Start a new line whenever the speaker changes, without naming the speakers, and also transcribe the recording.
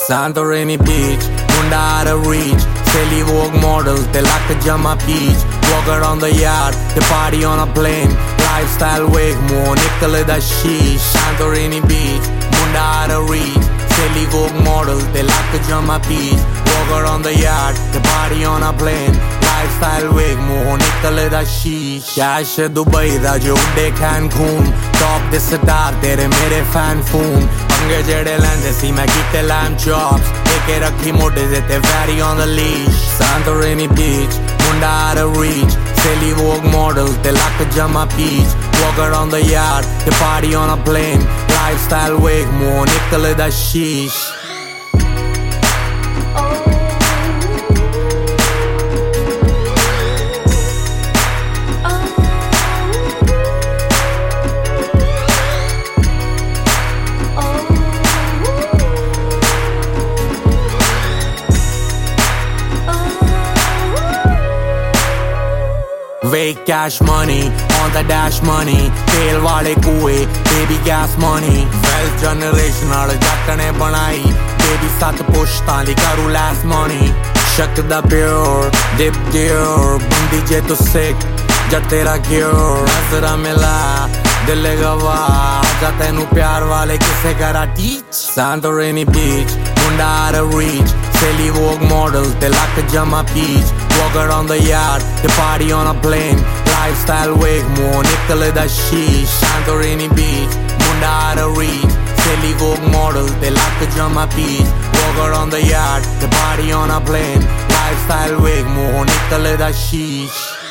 Santorini Beach, Munda out of reach. Silly Vogue model, they like to jump my peach. Walk around the yard, they party on a plane. Lifestyle wig, more nickel da sheesh. Santorini Beach, Munda out of reach. Silly Vogue model, they like to jump my peach. Walk around the yard, they party on a plane. Lifestyle wig, more nickel da sheesh. Cash Dubai da jo de Cancun. Top the star, tere mere fan phone. Pange jede lende si मैं कीते lamb chops. Take rakhi mode se te vary on the leash. Santorini Beach, Munda out of reach. Silly Vogue model, they like to jump my peach. Walk around the yard, they party on a plane. Lifestyle wig, more nickel da sheesh. Fake cash money, on the dash money. Teel wale kuwe, baby gas money. Wealth generation aale jattane banai. Baby sat pushtan di karu last money. Shak da pure, dip dear. Bundi je to sick, jat tera cure. Nazra mila, dil gava. Aja tenu pyar wale kisse kara teach. Santorini Beach, Munda out of reach. Silly Vogue model, they like to jump my peach. Walk around the yard, they party on a plane. Lifestyle wig, more nickel da sheesh. Santorini Beach, Munda out of reach. Silly Vogue model, they like to jump my peach. Walk around the yard, they party on a plane. Lifestyle wig, more nickel da sheesh.